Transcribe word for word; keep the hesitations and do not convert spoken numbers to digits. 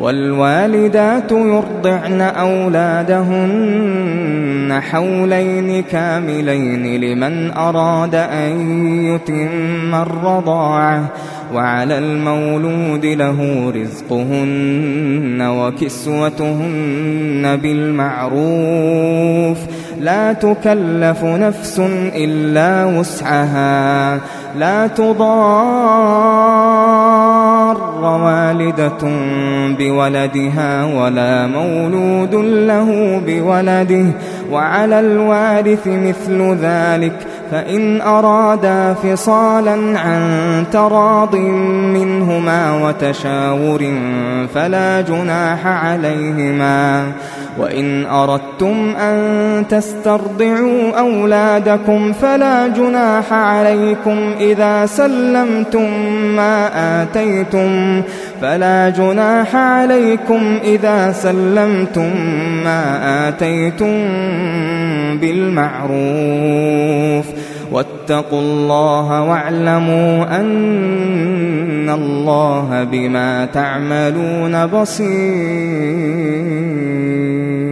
والوالدات يرضعن أولادهن حولين كاملين لمن أراد أن يتم الرضاعة وعلى المولود له رزقهن وكسوتهن بالمعروف لا تكلف نفس إلا وسعها لا تضار والدة بولدها ولا مولود له بولده وعلى الوارث مثل ذلك فإن أرادا فصالا عن تراض منهما وتشاور فلا جناح عليهما وإن أردتم أن تسترضعوا أولادكم فلا جناح عليكم إذا سلمتم ما آتيتم فلا جناح عليكم إذا سلمتم ما آتيتم بالمعروف واتقوا الله واعلموا أن الله بما تعملون بصير.